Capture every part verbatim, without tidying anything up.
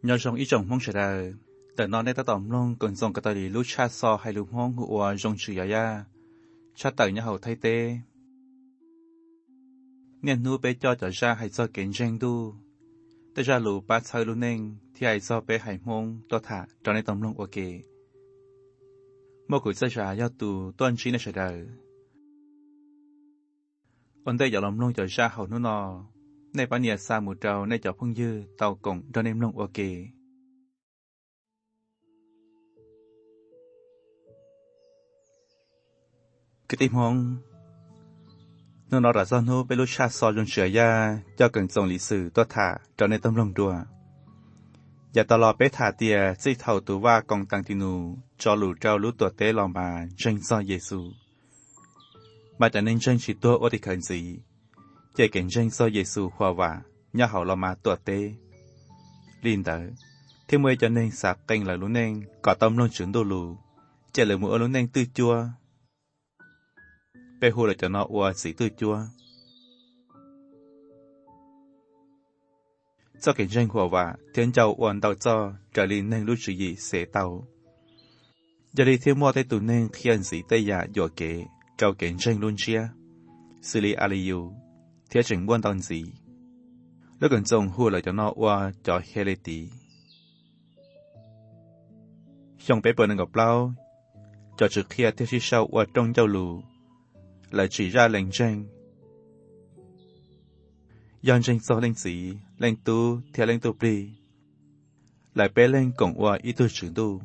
nhớ trong ý chồng mong sẽ đờiแต่นอนได้ตะต่อมลงก่อนส่งกระต่ายลูกชาซอให้ลูกห้องหัวจงชื่อยายาชาเต่ยเนี่ยเขาไทยเต้เนี่ยนู้ไปจอจะชาให้ซอเก่งเจงดูแต่ชาลูป้าชายลูกเน่งที่ให้ซอไปให้มงตัวถาจอในต่อมลงโอเคเมื่อกุศลชายาตูต้นชี้ในเฉดายอันได้อย่าล้อมลงจะชาเขานู่นนอในปัญญาสามุเจ้าในเจ้าพึ่งยืดเต่ากงจอในลงโอเคcái tim hông nó nói ra do nó bị lúc cha so trong sửa ya cho cần dòng lịch sử toa thả cho nên tâm lòng đùa và tao lo bé thả tia dây thầu tù va còn tăng tin nụ cho lũ trao lũ tuột tế lòng bà tranh do Giêsu mà cho nên tranh chỉ tua ở thì cần gì chỉ cần tranh do Giêsu hòa vả nhà hậu lòng mà tuột tế liên tới thêm mới cho nên sạc kênh là lũ nên có tâm lòng chuyển đồ lù chỉ là một lũ nên tư chua bé hồ là cho nó qua sĩ tư chua do cảnh tranh hòa vả thiên châu oan tàu cho trở lên nên lúc sự gì sẽ tàu giờ đi thêm mua tay tụ nên khiên sĩ tây giả dọa kế trao cảnh tranh luôn chia xử lý aliu thiết chỉnh buôn tàu gì lúc gần trong hồ là cho nó qua cho heleti trong bé bờ nên gặp lao cho trực kia thiết sĩ sau qua trong châu lù lại chỉ ra lệnh tranh yon tranh so lệnh sĩ lệnh tu theo lệnh tu pri lại bé lên cổng qua ý tu trưởng tu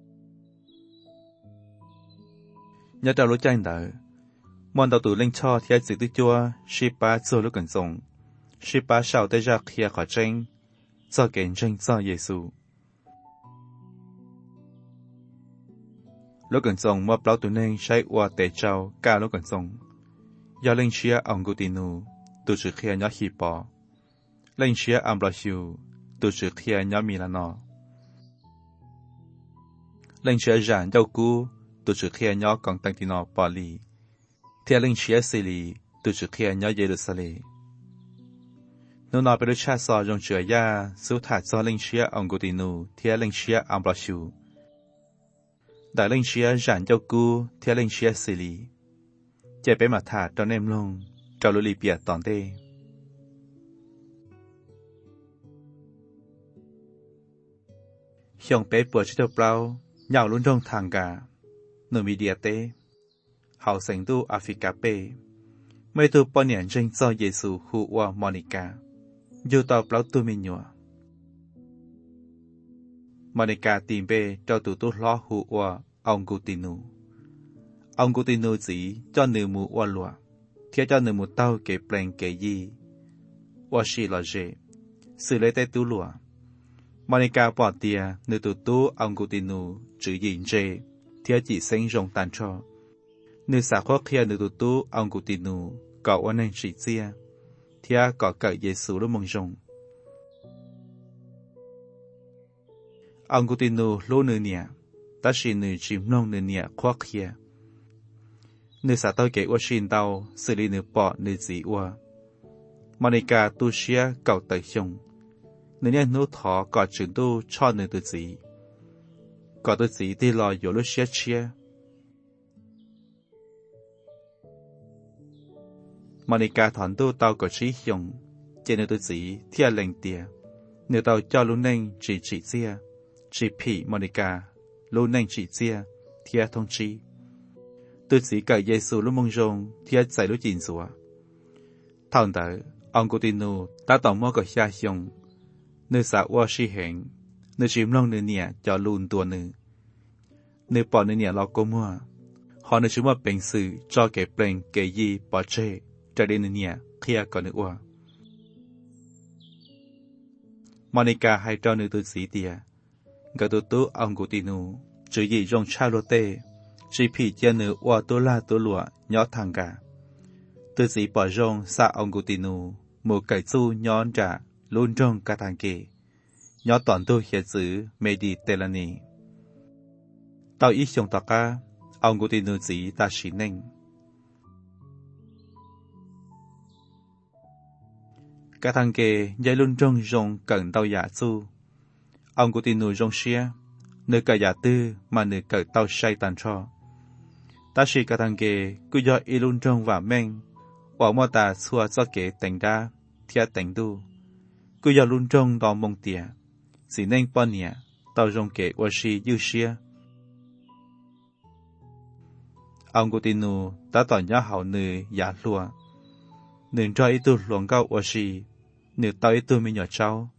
nhớ đầu lối tranh đỡ mòn đầu tủ lệnh cho theo sự tu chua shipa cho lúc cần dùng shipa sau tới ra kia khỏi tranh do kén tranh do Giêsu lúc cần dùng mua bao tụ nên sai qua tệ trâu cả lúc cần dùng do linh chia ông Gutinu tụ sự kia nhỏ hi bỏ linh chia ông Blashiu tụ sự kia nhỏ Milano linh chia giản dâu cú tụ sự kia nhỏ còn tăng tino bỏ lì theo linh chia Sili tụ sự kia nhỏ Jerusalem nếu nói về cha so trong chữ ya số thạch do linh chia ông Gutinu theo linh chia ông Blashiu đại linh chia giản dâu cú theo linh chia Sili chạy bé mà thả cho em luôn cho lũ lì bịa toàn tê hiong bé bùa cho bao nhào luôn trong thang cả nửa mi địa tê hậu sinh tu Africa bê mấy tu bao niên tranh do Giêsu khu wa Monica dù tàu bao tu mình nhua Monica tìm bê cho tụ tu lo khu wa ông Gutinu ông Gutinu chỉ cho nữ mù oa lụa theo cho nữ mù tàu kể bèn kể gì oa xì là dễ xử lấy tay tu lụa Monica bỏ tia nữ tu tu ông Gutinu chữ gì dễ theo chỉ sinh rong tàn cho nữ xã khó kia nữ tu tu ông Gutinu có oan nên chỉ chia theo có cậy Giêsu lúc mong rong ông Gutinu lô nữ nhẹ ta chỉ nữ chìm nông nữ nhẹ khó kia nữ xã tàu kể oa xin tàu xử lý nữ bỏ nữ gì oa Monica tu xia cầu tới chung nữ nhẹ nô thọ có trường tu cho nữ tu gì có tu gì đi lo yếu lúc xia chia Monica thọn tu tàu có trí dùng trên nữ tu gì theo lệnh tia nữ tàu cho lúc nên chỉ chỉ chia chỉ phỉ Monica lúc nên chỉ chia theo thông chi tôi chỉ cởi Giêsu lúc mong rong thì giải lúc chín sủa thằng đó ông Gutinu đã tổng mua cái xa xong nơi xã Hoa Sĩ Hẹn nơi chìm long nơi nhẹ cho luôn tua nữ nơi bỏ nơi nhẹ lo cô mua họ nơi chúng mà bệnh sự cho kẻ bệnh kẻ gì bỏ chê trở đến nơi nhẹ khi còn nữ Hoa Monica hay cho nữ tôi chỉ tia cái tôi tú ông Gutinu chữ gì trong cha lô tê chỉ phỉ cho nữ oa tô la tô lụa nhỏ thằng cả từ chỉ bỏ rong xa ông Gutinu một cái chu nhón trả luôn trong cả thằng kề nhỏ toàn tôi hiện chữ Mediterranean tàu ít trong tàu cá ông Gutinu chỉ ta chỉ nên cả thằng kề dây luôn trong rong cần tàu giả chu ông cụ tin nụ rong xia nơi cả nhà tư mà nơi cả tàu say tàn cho ta chỉ cả thằng kề cứ do ilun trong và men hoặc mà ta xua cho kể thành ra thiệt thành tu cứ do luôn trong đó mong tiền chỉ nên bao nhiêu tàu rong kể và si yêu xia ông cụ tin nụ ta tỏ nhớ hậu nơi giả lúa nên cho ít tu luồng cao và si nếu tao ít tu mới nhỏ cháu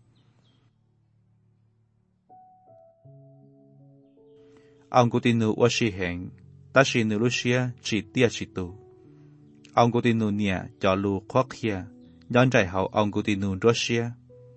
ông cụ tin nụ và si hẹn ta chỉ nụ lúc xia chỉ tia chỉ tu ông cụ tin nụ nhẹ cho lu khó khia nhón trái hậu ông cụ tin nụ rót xia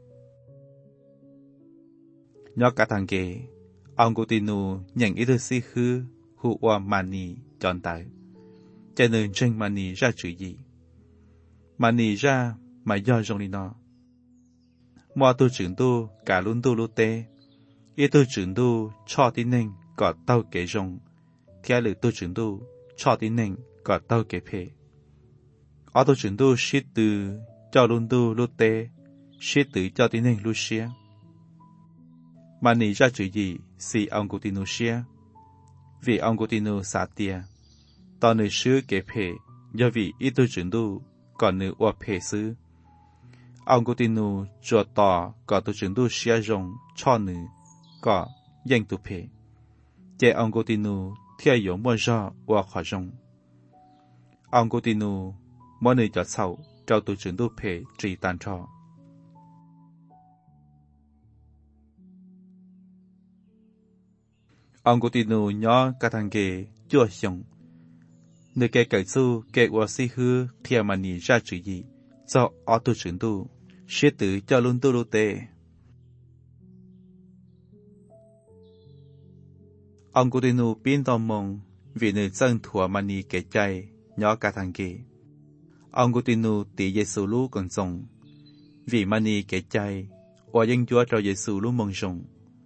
nhớ cả thằng kề ông cụ tin nụ nhận ít thứ si hư hụ qua mani chọn tại cho nên tranh mani ra chữ gì mani ra mà do trong đi nó mua tu trưởng tu cả luôn tu lúc tê ít tu trưởng tu cho tin nên có tao kế rong theo lời tu trưởng tu cho tin nên có tao kế phê ở tu trưởng tu shit từ cho luôn tu lúc tê shit từ cho tin nên lúc xia mani ra chữ gì si ông cụ tin nụ xia vì ông cụ tin nụ xả tia tao nơi xứ kế phê do vì ít tu trưởng tu còn nữ ua phê xứ ông cụ tin nụ cho tỏ có tu trưởng tu xia rong cho nữ có danh tu phê chế ông cụ tin nụ theo yếu mua ra ua khỏa rong ông cụ tin nụ mỗi nơi cho sau cho tu trưởng tu phê trì tàn cho ông cụ tin nụ nhỏ cả thằng kề chua xong nơi cái cởi su cái ua si hư theo mà nhị ra chữ gì cho ở tu trưởng tu sẽ tự cho luôn tu lô tê ông cụ tin nụ pin tò mong vì nơi dân thua mà nhị cái chạy nhỏ cả thằng kề ông cụ tin nụ tỷ Giêsu lu còn sống vì mà nhị cái chạy và dân chúa cho Giêsu lu mong sống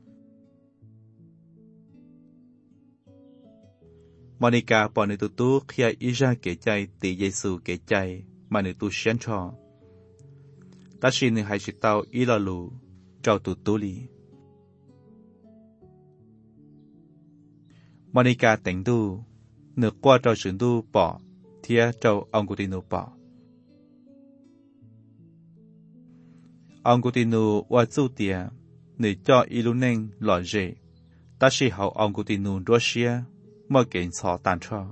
Monica bỏ nữ tu tu khi ý ra kể chạy tỷ Giêsu kể chạy mà nữ tu sáng cho. Ta chỉ nữ hay chỉ tao ý là lù cho tu tu li. Monica tỉnh tu nữ qua cho sự tu bỏ thia cho ông cụ tin nữ bỏ. Ông cụ tin nữ qua tu tia nữ cho ý luôn nên lọ rễ. Ta chỉ hậu ông cụ tin nữ đua xia mà kiện xó tàn cho.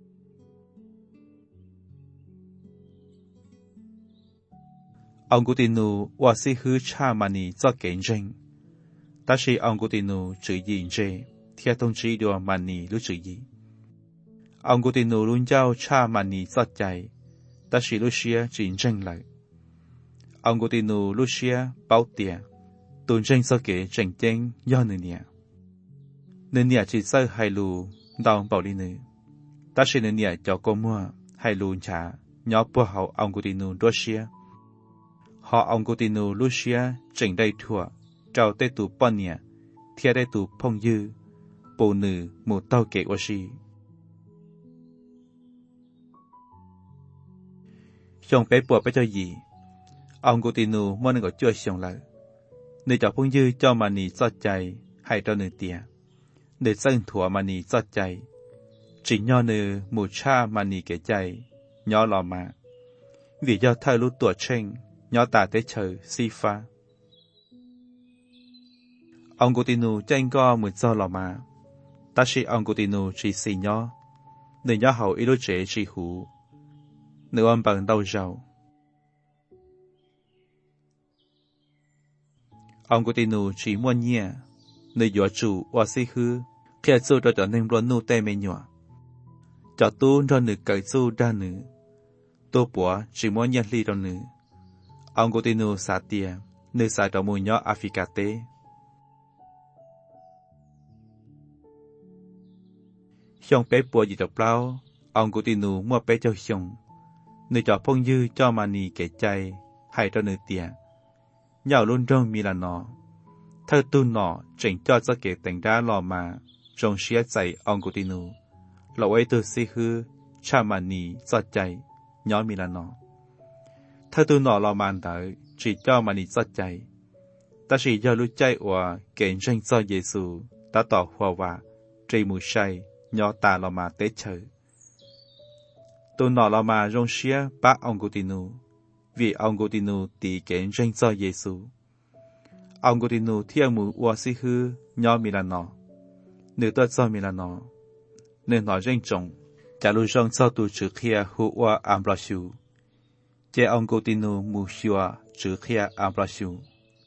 Ông cụ tin nụ và si hư cha mà nì cho kiện rinh. Ta chỉ ông cụ tin nụ chữ gì rê, theo thông chí đùa mà nì lúc chữ gì. Ông cụ tin nụ luôn giao cha mà nì cho chạy, ta chỉ lúc xia chỉ rinh lại. Ông cụ tin nụ lúc xia báo tiền, tùn rinh cho kể rinh tên do nữ nhẹ. Nữ nhẹ chỉ sơ hai lù đào bảo đi nữ. Ta chỉ nữ nhẹ cho cô mua hai lù trả, nhỏ bùa hậu ông cụ tin nụ đua xia. Họ ông cụ tin nụ lúc xia chỉnh đầy thua, trao tê tù bọn nhẹ, thia đầy tù phong dư, bồ nữ một tàu kể ô xì. Xong bé bùa bé cho gì? Ông cụ tin nụ mô nâng có chưa xong lại. Nữ cho phong dư cho mà nì cho chạy, hay cho nữ tìa. Nữ dân thua mà nì cho chạy. Chỉ nhỏ nữ một cha mà nì kể chạy, nhỏ lò mà. Vì do thay lúc tuổi tranh, nhỏ ta tới chờ si pha. Ông cụ tin nụ tranh có một do lò mà. Ta chỉ ông cụ tin nụ chỉ xì nhỏ. Nữ nhỏ hậu ý lúc trẻ chỉ hú. Nữ ông bằng đau rào. Ông cụ tin nụ chỉ mua nhẹ. Nữ dọa chủ và si hư. Khi chú cho trở nên luôn nụ tê mê nhỏ. Cho tu cho nữ cởi chú ra nữ. Tô bùa chỉ mua nhẹ ly cho nữ. Ông cụ tin nụ xả tìa. Nữ xả cho mùi nhỏ Africa tế. Xong bé bùa gì đọc lao. Ông cụ tin nụ mua bé cho xong. Nữ cho phong dư cho mà nì kể chay. Hay cho nữ tìa. Nhào luôn trong mi là nó. Thơ tu nọ chỉnh cho cho kể tình ra lò mà. Rồng xía chạy ông cụ tin nụ. Lộ ấy tu si hư. Cha mà nì cho chạy. Nhỏ mi là nó. Thơ tu nọ lò màn đợi. Chỉ cho mà nì cho chạy. ta chỉ do lúc chạy và kể tranh cho Giêsu ta tỏ hòa và tri mù say nhỏ ta là mà tế chờ tôi nọ là mà rong xía ba ông cô tinu vì ông cô tinu tì kể tranh cho Giêsu ông cô tinu thiên mù ua si hư nhỏ mi là nọ nếu tôi cho mi là nọ nên nói tranh trọng chả lưu rong cho tu chữ kia hu ua ambrasiu chế ông cô tinu mù xua chữ kia ambrasiu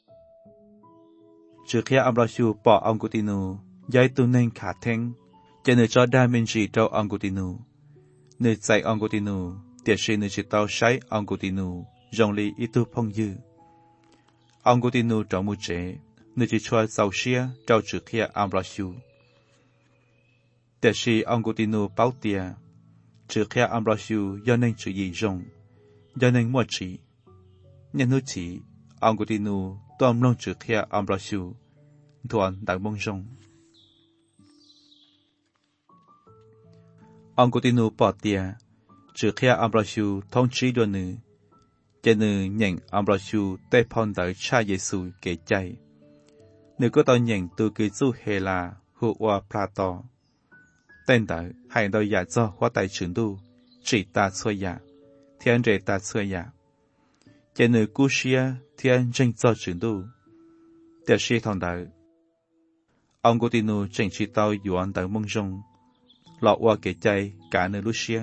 chữ kia ambrasiu bỏ ông cô tinu giấy tu nên khả thênh chế nơi cho đa minh chỉ trâu ông cô tinu nơi dạy ông cô tinu tiệt sĩ nơi chỉ tao sái ông cô tinu rong li ít tu phong dư ông cô tinu trong mù chế nơi chỉ cho giàu xia trâu chữ kia ambrasiu tiệt sĩ ông cô tinu bảo tia chữ kia ambrasiu do nên chữ gì rong do nên mua chỉ nhân hữu chỉ ông cô tinu tôm long chữ kia ambrasiu thuận đại mong rong ông cô tinu bỏ tia chữ kia ambrasiu thông chỉ đôi nữ cho nữ nhận ambrasiu tê phong tới cha Giêsu kể chạy nữ có tao nhận từ cái du hề là hữu hoa plato tên tới hai đôi giả do hóa tài trưởng tu chỉ ta xua giả thiên rể ta xua giả cho nữ cú xia thiên tranh do trưởng tu tiệt sĩ thằng tới ông cô tinu tranh chỉ tao yuan tới mong rong lọ qua kể chạy cả nơi Lucia.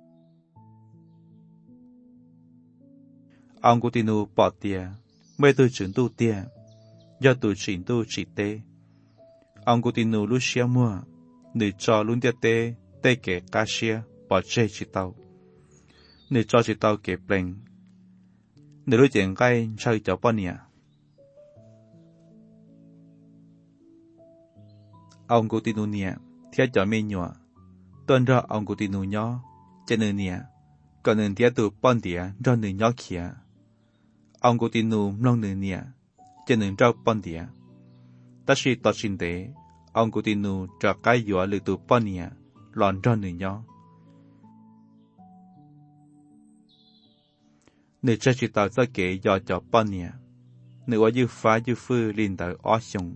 Ông cô tinu bỏ tia, mấy từ trưởng tu tia, do từ trưởng tu chỉ tê. Ông cô tinu Lucia mua, nữ cho luôn tia tê, tê kể cá xia, bỏ chê chỉ tàu. Nữ cho chỉ tàu kể pleng. Nữ đối diện gai chơi cho bọn nhỉ. Ông cô tinu nhỉ, thiết cho mê nhọ. Tuần ra ông cô tinu nhỏ, cho nên nhỉ, còn nên thiết từ bọn tía cho nên nhỏ kia. Ông cô tinu mong nên nhỉ, cho nên ra bọn tía. Ta sĩ tỏ xin tế, ông cô tinu ra cái dọa lực từ bọn nhỉ, lòn ra nên nhỏ. Nếu cha chỉ tỏ ra kể dọa cho bọn nhỉ, nếu ở dư phá dư phư linh tới ó xong.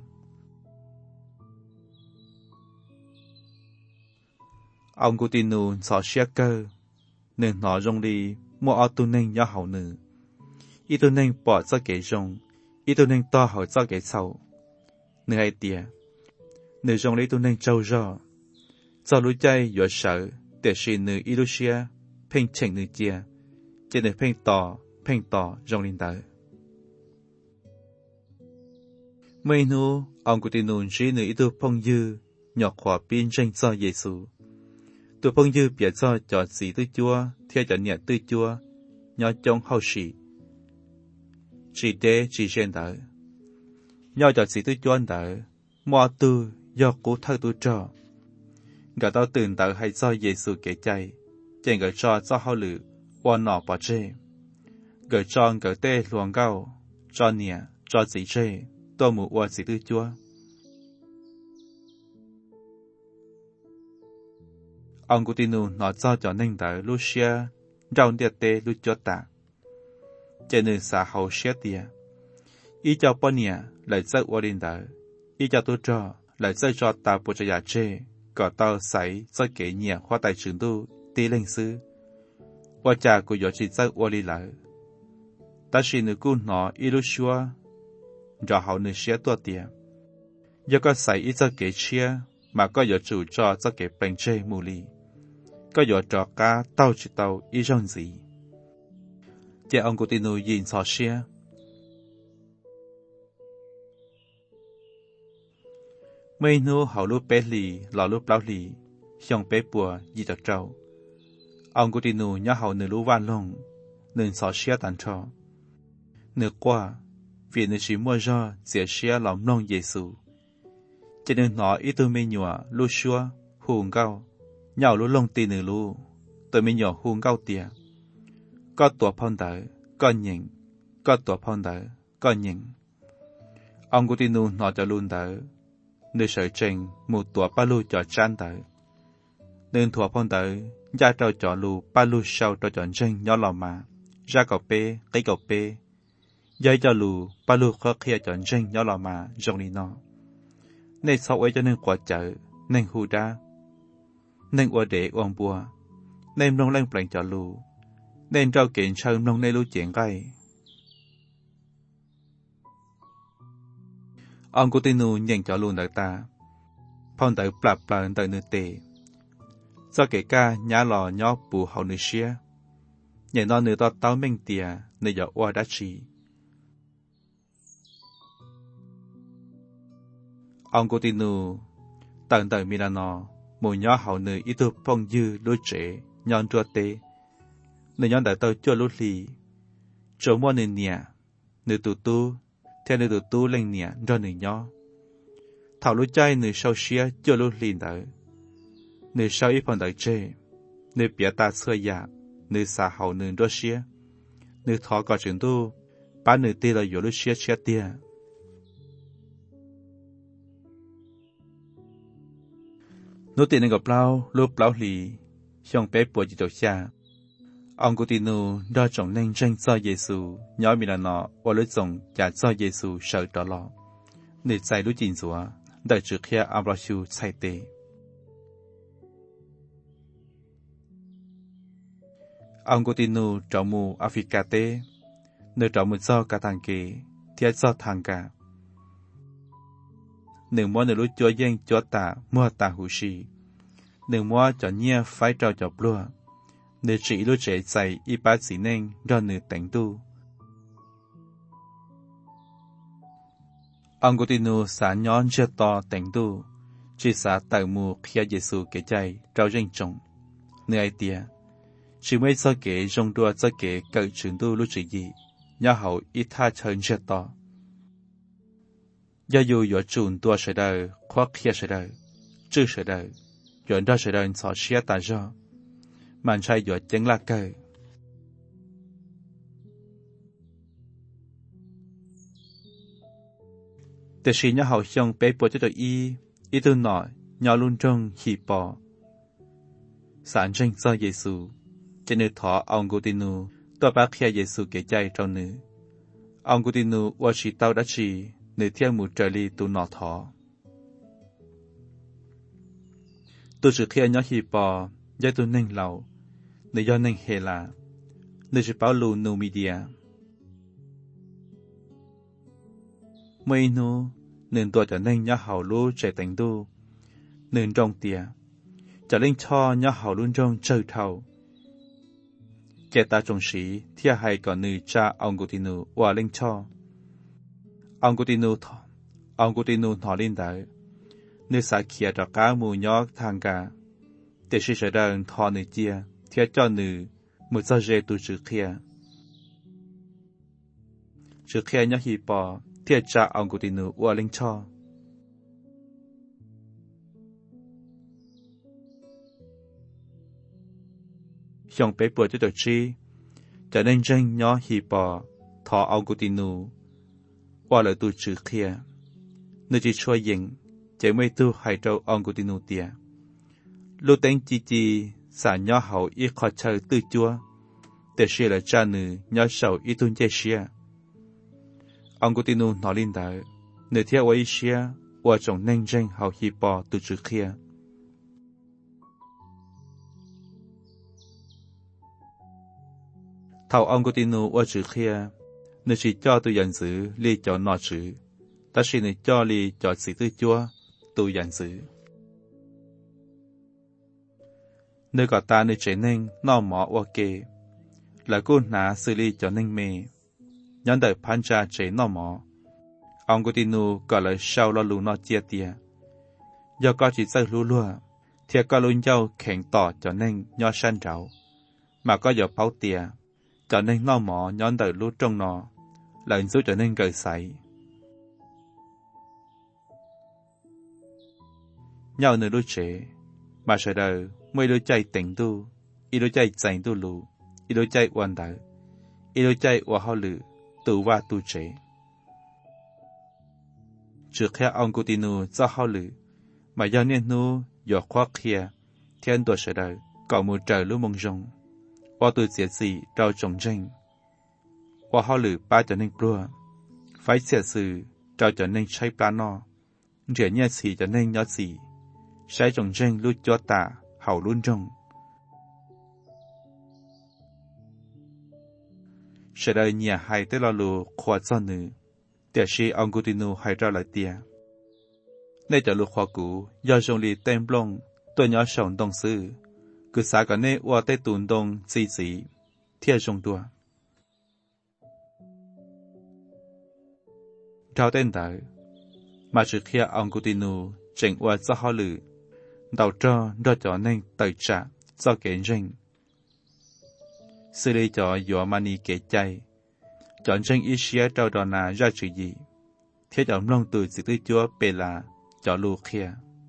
Ông cô tinu xó xia cơ, nên nó rong đi mua ở tu nên nhỏ hậu nữ. Ý tu nên bỏ ra kể rong, ý tu nên to hậu ra kể sau. Nữ hay tìa, nữ rong lý tu nên trâu rõ. Cho lũ chay dọa sợ, để xì nữ ý lũ xia, phênh chênh nữ chia, chế nữ phênh tỏ, phênh tỏ rong linh tới. Mấy nụ, ông cô tinu chỉ nữ ý tu phong dư, nhọc khỏa biên tranh cho Giêsu. Tụi phong dư biết cho cho sĩ tư chua, theo cho nhẹ tư chua, nhỏ trong hậu sĩ. Chỉ đế chỉ trên đỡ. Nhỏ cho sĩ tư chua đỡ, mò tư, do cố thơ tư trò. Gã taoตื่n đỡ hay cho Giêsu kể chạy, chèn gỡ cho cho hậu lự, hoàn nọ bỏ chê. Gỡ cho gỡ tê luồng gao, cho nhẹ, cho sĩ chê, tôi mù qua sĩ tư chua. Ông cô tinu nói cho cho nên tới Lucia, rau địa tê lu cho ta. Trên nơi xã hậu xế tìa. Ý cho bọn nhà lại dạy qua đến tới. Ý cho tôi cho lại dạy cho ta bộ cho nhà chê. Có tao xảy dạy kể nhà khoa tài trưởng tu tí linh sư. Qua cha của nhỏ chỉ dạy qua đi lại. Ta chỉ nữ cô nó ý Lucia. Rõ hậu nữ xế tua tìa. Do có xảy ý cho kể chia. Mà có nhỏ chủ cho cho kể bánh chê mù lì. Có nhỏ trò cá tao chỉ tao ý rong gì. Chị ông cô tinu nhìn xó xia. Mấy nô hậu lúc bé lì, lò lúc lão lì, xong bé bùa gì đặc trâu. Ông cô tinu nhớ hậu nửa lúc van lông, nửa xó xia tàn trò. Nửa qua, vì nửa chỉ mua ra dễ xia lòng nông Giêsu. Cho nên nó ít tôi mới nhòa lu xua, hùn gao, nhau lu lông tì nửa lu, tôi mới nhòa hùn gao tìa. Có tổ phong đỡ, có nhìn, có tổ phong đỡ, có nhìn. Ông cô tinu nó cho luôn đỡ, nơi sở trình một tổ ba lu cho chán đỡ. Nên tổ phong đỡ, ra trao cho lu ba lu sau trao cho trình nhỏ lò mà, ra cầu bê, cái cầu bê. Giấy cho lù, ba lù khó khía chọn tranh nhỏ lò mà, rong đi nó. Nên sau ấy cho nên quả chợ, nên hù đá. Nên ua để uông bùa. Nên nông lên plạnh cho lù. Nên trao kiện sao nông nên lù chuyện gai. Ông cô tên nụ nhận cho lù đợi ta. Phong tới plạp plạp tới nữ tệ. Do kể ca nhá lò nhó bù hậu nữ xía. Nhận nó nữ to táo minh tìa, nữ dọ ua đá trì. Ông cô tin nụ, tận tận mi là nó, mù nhó hậu nữ ít tu phong dư lối trẻ, nhon trua tê. Nữ nhon đã tao chua lối lì. Chỗ mua nữ nịa, nữ tù tu, theo nữ tù tu lên nịa cho nữ nhó. Thảo lối chay nữ sau xía chua lối lì đỡ. Nữ sau ít phong đợi chê, nữ bia ta xưa dạ, nữ xà hậu nữ đua xía. Nữ thọ có trường tu, bá nữ tê là dỗ lối xía xía tìa. Nô tiền gặp lao, lúc lao lì, xong bé bùa chỉ đầu xa. Ông cô tin nụ đo trọng nên tranh do Giê-xu, nhỏ mình là nó, và lúc dòng trả do Giê-xu sợ trở lọ. Để chạy lúc chín rùa, đợi trước khi ông lao xu chạy tê. Ông cô tin nụ trọng mù Africa tê, nơi trọng mù do cả thằng kì, thiết do thằng cả. Nương mua nửa lúc chúa dân chúa ta mua ta hữu sĩ. Nương mua cho nhia phải trao cho plua. Nương chỉ lúc trẻ dạy y bát xí nên do nương tỉnh tu. Ông cô tin nụ xá nhón chưa to tỉnh tu. Chỉ xá tạo mù khía Giê-xu kế chạy trao rinh trọng. Nương ai tìa. Chỉ mấy do kế rong đua do kế cậu trường tu lúc chỉ gì. Nhá hậu ít tha chân chưa to. Do dù có chuẩn tua sẽ đời, khoác khía sẽ đời, chữ sẽ đời, chuẩn đó sẽ đời xó xía ta do, màn trai có chân là cơ. Để xin nhá hậu xong bế bộ cho đời y, y tư nọ, nhỏ luôn trong hì bò. Sản tranh do Giê-xu, trên nơi thọ ông cô tin nụ, tòa bác khía Giê-xu kể chay trong nữ. Ông cô tin nụ, ua chỉ tao đã chỉ, nữ thiên một trời ly tu nọ thọ. Tu sự khía nhỏ hì bò, giai tu nênh lầu, nữ do nênh hề là, nữ chỉ báo lù nụ mì đìa. Mấy nụ, nữ tùa cho nênh nhỏ hào lũ trẻ tình tu, nữ trong tìa, cho linh cho nhỏ hào luôn trong trời thầu. Kẻ ta trong sĩ, thia hay còn nữ cha ông cô tin nụ, hòa linh cho. Ông cô tin nụ thọ, ông cô tin nụ thọ linh đợi. Nữ xã kia cho cá mù nhó thang cả. Để sĩ sẽ đơn thọ nữ chia, thiết cho nữ, một giờ dễ tu chữ kia. Chữ kia nhó hì bò, thiết cha ông cô tin nụ ua linh cho. Xong bế bùa cho tổ chi, cho nên tranh nhó hì bò, thọ ông cô tin nụ, ua lời tu chữ kia. Nữ chỉ chua dịnh, chế mấy tu hay trâu ông của tin nụ tìa. Lúc tên chi chi, xả nhỏ hậu ít khó chơi tư chúa, để xìa là cha nữ nhỏ sầu ít tuân chế xìa. Ông của tin nụ nói linh đợi, nữ theo ấy xìa, và trọng nên danh hậu hì bò tu chữ kia. Thảo ông của tin nụ và chữ kia, nữ chỉ cho tu dành giữ li cho nọ chữ. Ta xin nữ cho li cho sĩ tư chúa, tu dành giữ. Nơi gọi ta nơi chế nên, nó mỏ ua kê. Là cô ná xử lý cho nên mê. Nhắn đời phán tra chế nó mỏ. Ông cô tin nụ gọi là sau lo lù nó chia tìa. Do có chỉ dạy lù lùa, thì có luôn dâu khen tỏ cho nên nhỏ sanh trảo. Mà có dò báo tìa, cho nên nó mỏ nhắn đời lù trong nó. Lệnh giúp cho nên gợi xảy. Nhau nơi lúc trẻ, mà sợ đời, mấy đôi chạy tỉnh tu, ý đôi chạy dành tu lù, ý đôi chạy hoàn đời, ý đôi chạy hòa hao lự, tu và tu trẻ. Trước khi ông cô tin nụ do hao lự, mà do nên nụ, do khoác kia, thiên tuổi sợ đời, có một trời lúc mong rong, và tu diệt gì trao trồng tranh. Hòa hao lự ba cho nên plua. phải xia sự trao cho nênใช้ปลาโนเดี๋ยวเนี่ยสีจะnên nhớสีใช้จงเจงลุจตาเห่าลุ่นจงเสด็จเนี่ยให้แต่ละลูขวดซ้อนนึแต่ชีอังกุตินูให้เราหลายเตียในจะลูขวากูยอจงลีเต็มลงตัวยอส่งตรงซื้อคือสากันเนว่าได้ตุนตรงสีสีเที่ยจงตัวเราเต้นเต๋อมาจุดเคียอังกุตินูเจงว่าจะฮอลือดาวจ้อดอจอเน่งเตยจ่าจะเก่งจริงสื่อจอยัวมานีเกใจจอนเจงอิเชียเจ้าดอนาราชยีเที่ยจอมลงตัวสิตื้อจัวเปลาจอลูเคีย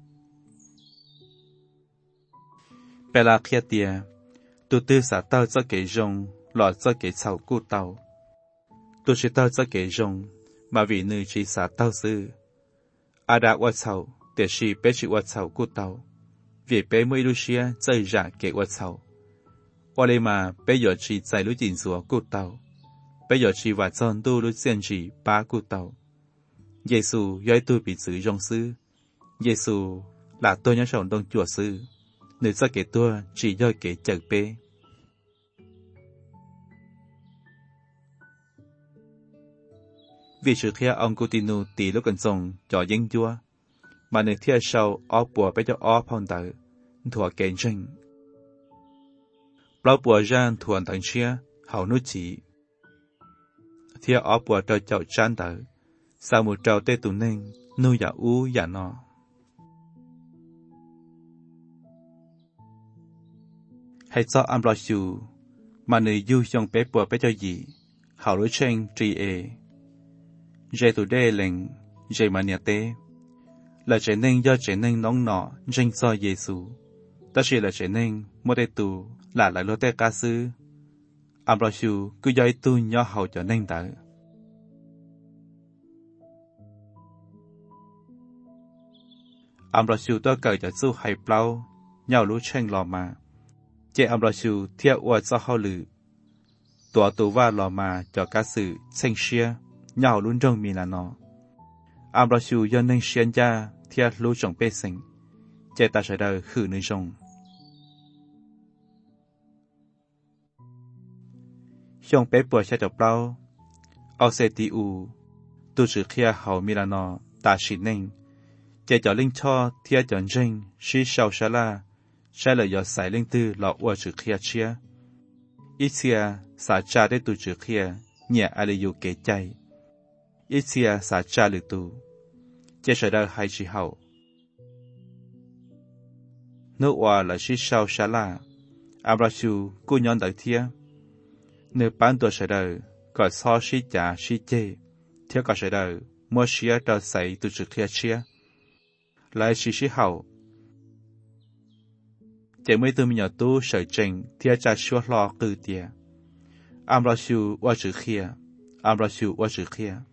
เปลาเคียเตียตัวตื้อสาเต้าจะเกยจงหลอดจะเกยเฉากู้เต้าตัวชิเต้าจะเกยจงมาวีนือชีสาเต้าซื้ออาดาวัดเฉาเตียชีเปชิวัดเฉากู้เต้าวีเปไม่รู้เชียใจจ่าเกวัดเฉาว่าเลยมาเปยอชีใจรู้จินสัวกู้เต้าเปยอชีวัดจอนดูรู้เซียนชีป้ากู้เต้าเยซูย้อยตัวปีซื้อยงซื้อเยซูหลาตัวย้อนส่งตรงจั่วซื้อหนึ่งจะเกตัวจีย่อยเกเจิกเป้วิชุเทียองกุตินูตีลูกกันทรงจ่อยิงจัวมาในเทียเชาอ้อปัวไปจะอ้อพองเตอถั่วเกนจิงเปล่าปัวจานถั่วตังเชียเขานุจีเทียอ้อปัวเจ้าเจ้าจานเตอสามุเจ้าเตตุเน่งนูอย่าอู้อย่านอให้เจ้าอัมบลอชูมาในยูยองเป๊ปัวไปเจ้าหยีเขารู้เชงจีเอใจตัวเดลิงใจมันเนี่ยเต้และใจนิ่งย่อใจนิ่งน้องหนอจิงซอเยซูแต่ชีและใจนิ่งโมเดตูหลาหลายโลเตกาซื้ออัมบลอชูก็ย่อยตูย่อเขาจะนิ่งเตออัมบลอชูตัวเกิดจะสู้ให้เปล่าเหย่ารู้เช่งรอมาเจอัมบลอชูเทียอวดจะเข้าลือตัวตัวว่ารอมาจะกาสือเช่งเชียเหย่าลุ้นจงมีละนออัมบลอชูย้อนนึงเชียนจ้าเทียรู้จงเป้สิงเจตาเฉดขือนึจงช่วงเป๊ปปวดเชจบเปล่าเอาเซติอูตูจือเคียเขามีละนอตาชินนึงเจจ่อลิงช่อเทียจอนจิงชีเชาชาลาใช่เลยยอดสายลิงตื้อหลอกว่าจือเคียเชียอิเซียสาจาได้ตูจือเคียเนี่ยอะไรอยู่เกใจอิเซียสาจาหรือตูเจเฉดาไฮชิเฮานึกว่าละชิเชาชาลาอาบราชูกุญยอนตักเทียเนื้อปั้นตัวเฉดาก็ซอชิจ่าชิเจเทียก็เฉดามัวเชียดาใส่ตูจือเคียเชียหลายชิชิเฮาเจไม่ตัวมีหยอดตู้เฉยจริงเทียจะชัวรอคือเตียอัมราชูว่าจือเคียอัมราชูว่าจือเคีย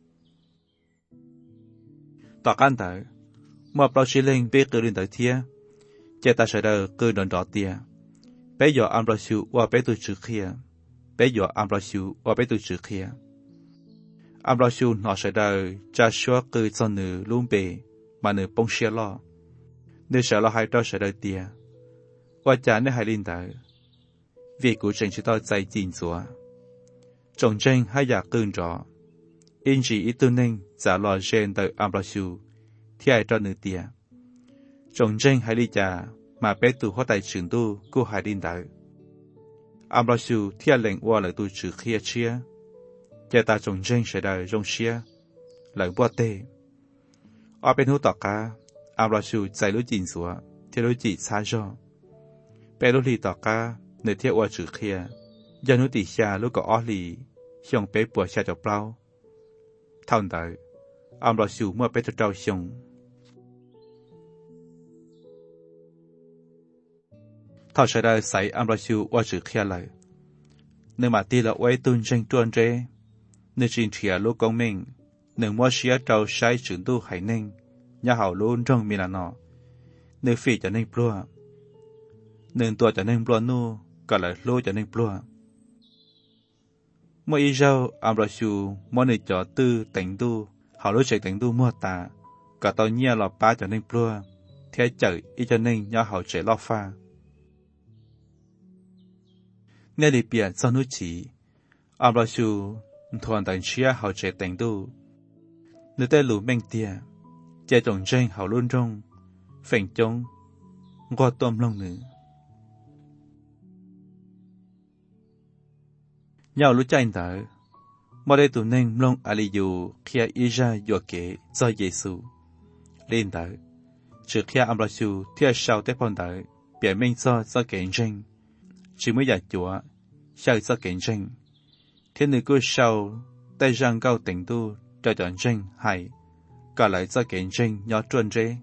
ต่อกันเต๋อเมื่อเราชิเลงเบเกอรินเตอเทียเจตาเฉดาคือดอนดอเตียเปยออัมราชูว่าเปตุจือเคียเปยออัมราชูว่าเปตุจือเคียอัมราชูหนอเฉดาจะชัวคือจนือลุ่มเปมาเนื้อปงเชียล้อเนื้อเฉลาให้เราเฉดาเตียว่าจานเนื้อให้ลินเตอวิกูเจงชิตอใจจีนสัวจงเจงให้อยากตื่นจออินจีอิตุเน่งจะรอเจนเตออัมราชูที่ไอจอเนื้อเตียจงเจงให้ลิจามาเป็ดตูหัวใจฉิงตูกู้ให้ลินเตออัมราชูที่เล็งว่าหลังตูจือเคียเชียเจตาจงเจงเฉดาจงเชียหลังบัวเต้อเป็นหูต่อกาอัมราชูใจรู้จีนสัวที่รู้จีซาจอเป็นรู้ลีต่อกาในเที่ยวว่าจือเคียยานุติชาลูกก็อ้อลีชงเป๊ปปัวชาจบเปล่าเท่านั้นอัมราชูเมื่อเป็ดเจ้าชงเท่าใช้ได้ใส่อัมราชูว่าจือเคียเลยเนื้อมาตีละไว้ตุนเจงจวนเจเนื้อจีนเถียลูกกงเม่งหนึ่งว่าเชียเจ้าใช้จืดตู้ไห่เน่งยาเห่าลุ้นจงมีละนอเนื้อฝีจะเน่งปลัวหนึ่งตัวจะเน่งปลัวนู่ก็เลยรู้จะเน่งปลัว mỗi ý rau am ra chu mỗi nơi cho tư tỉnh tu họ lối chạy tỉnh tu mua ta cả tàu nhia lọ ba cho nên plua thế chở ý cho nên nhớ họ chạy lo pha nên đi biển sau núi chỉ am ra chu thuần tận chia họ chạy tỉnh tu nếu tay lù men tia chạy trồng tranh họ luôn trong phèn chống qua tôm lông nữa nhau lúc chạy tới mà đây tụi nên lông aliyu khi ý ra dọa kế do Giêsu lên tới trước khi ông ra chu theo sau tới phong tới biển minh do do kiện tranh chỉ mới giải chúa sau do kiện tranh thiên nữ cứ sau tay răng cao tỉnh tu cho chọn tranh hay cả lại do kiện tranh nhỏ chuẩn rễ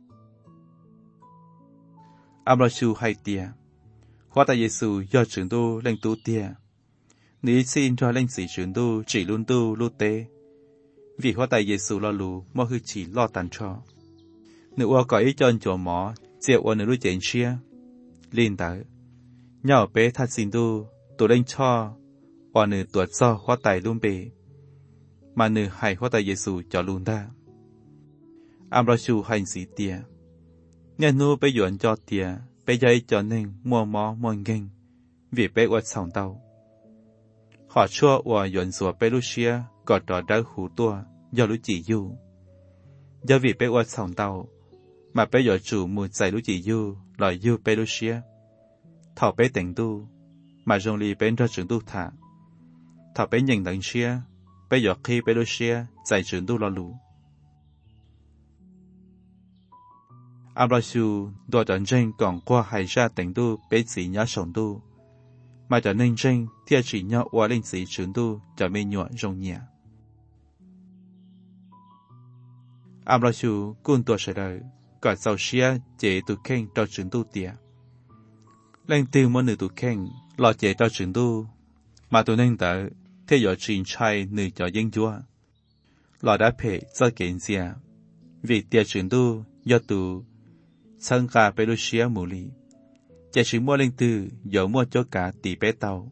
ông ra chu hay tia hóa tại Giêsu do trưởng tu lên tu tia nếu xin cho lên sĩ trưởng tu chỉ luôn tu lưu tế vì hóa tại Giêsu lo lù mà hư chỉ lo tàn cho nếu qua có ý chân chỗ mỏ diệu qua nếu chuyện chia liên tới nhau bé thật xin tu tụ lên cho qua nếu tuột cho hóa tại luôn bề mà nếu hay hóa tại Giêsu cho luôn ta am ra chu hành sĩ tia nhà nu bé dọn cho tia bé dây cho nên mua mỏ mua nghênh vì bé qua sòng tàu họ chua và dọn sủa Pelusia có trò đá hủ tua do lũ chỉ du do vì bé qua sòng tàu mà bé dọn chủ mùi dạy lũ chỉ du loại du Pelusia thảo bé tỉnh tu mà dòng lì bé cho trưởng tu thả thảo bé nhìn đằng xia bé dọn khi Pelusia dạy trưởng tu lo lũ Abrasu đòi chọn tranh còn qua hải ra tỉnh tu bé chỉ nhớ sống tu mà trở nên tranh theo chỉ nhau qua lên sĩ trưởng tu trở nên nhỏ rộng nhẹ. Abrasu cũng tuổi sẽ đời, cả sau xia chế tụ khen cho trưởng tu tìa. Lên từ mỗi nữ tụ khen, lo chế cho trưởng tu, mà tụ nên tới, theo dõi trình trai nữ cho dân chúa. Lo đã phê cho kiện xia, vì tìa trưởng tu, do tụ, sân gà Pelusia mù lì. Chạy sự mua lên từ dẫu mua cho cả tỷ bé tàu.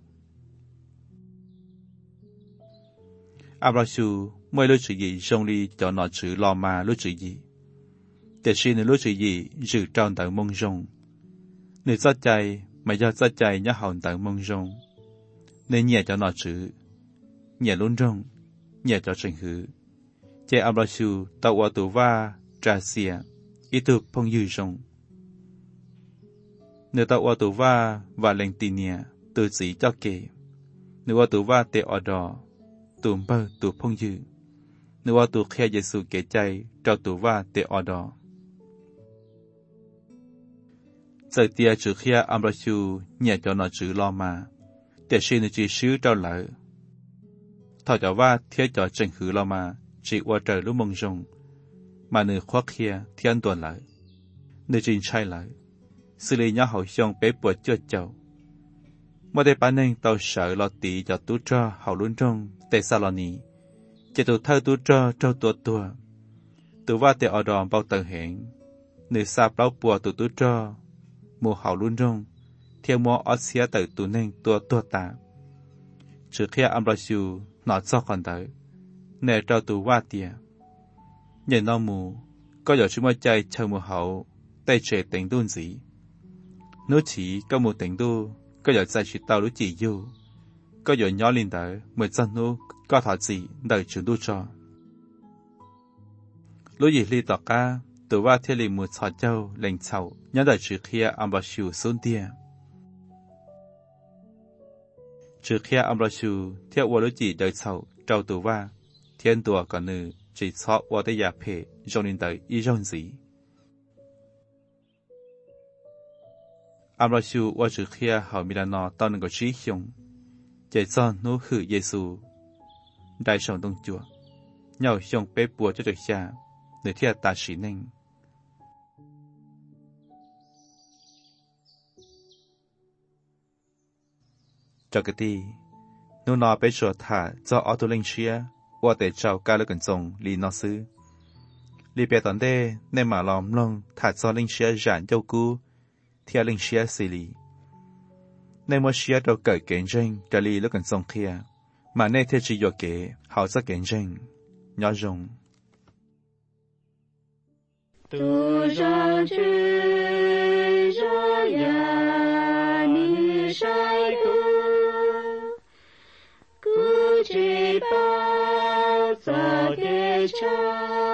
Abrasu mỗi lúc chữ gì xong đi cho nó chữ lò mà lúc chữ gì. Để xin lúc chữ gì dự tròn tận mông rồng. Nếu rất chạy mà do rất chạy nhá hòn tận mông rồng. Nên nhẹ cho nó chữ. Nhẹ luôn rồng. Nhẹ cho trình hữu. Chạy Abrasu tạo qua tù va trà xìa. Ý tục phong dư rồng. Nếu tao qua tù va và lệnh tì nè, từ chỉ cho kể. Nếu qua tù va tê ở đỏ, tù mơ tù phong dư. Nếu qua tù khe Giêsu kể chay, cho tù va tê ở đỏ. Giờ tia trừ khe Abrasu nhẹ cho nó chữ lo mà, để xin nó chỉ xứ trao lỡ. Thọ cho va thiết cho trình hữu lo mà, chỉ qua trời lúc mông rồng, mà nữ khoác khe thiên tuần lỡ. Nữ trình trai lỡ. Xử lý nhỏ hậu xong bé bột cho chậu. Mà đây bán nên tao sợ lo tí cho tú cho hậu luôn trong tê xa lo nì. Chỉ tụ thơ tú cho trâu tua tua. Tụ va tê ở đòn bao tầng hẹn. Nữ xa báo bùa tụ tú cho. Mùa hậu luôn trong. Theo mùa ớt xía tử tụ nên tua tua tạ. Trước khi âm ra xù nó cho còn tới. Nè trâu tụ va tìa. Nhìn nó mù. Có dạo chúng mơ chay chờ mùa hậu. Tay trẻ tỉnh đun gì. Nếu chỉ có một tỉnh tu, có giờ giải chỉ tao lúc chỉ yêu, có giờ nhỏ lên tới, mới dân nó có thọ gì đợi chuyển tu cho. Lúc gì li tỏ ca, từ qua thiết lý một sọ châu, lệnh sầu, nhớ đợi trừ kia ông bà xù xuống tia. Trừ kia ông bà xù, theo qua lúc chỉ đợi sầu, trâu từ qua, thiên tùa còn nữ, chỉ sọ qua tới giả phê, dòng lên tới ý dòng gì. Abrasu qua chữ kia họ mi đã nói tao nên có trí hiong, chạy cho nó hử Giêsu, đại sòng đông chùa, nhau hiong bé bùa cho được cha, người thiệt ta sĩ nên. Cho cái đi, nó nói bé sửa thả cho ở tu linh chia, qua để trao ca lực cần dùng lý nó sư. Lý bé tận đây nên mà lòng lòng thả cho linh chia giản châu cú. Theo linh xia xử lý. Nên mỗi xia đâu cởi kiện rinh trả lý lúc cần xong kia. mà nay thế chỉ do kế họ rất cảnh tranh nhỏ rồng tu rằng chữ cho ya ni sai tu cứ chỉ bao giờ kế cha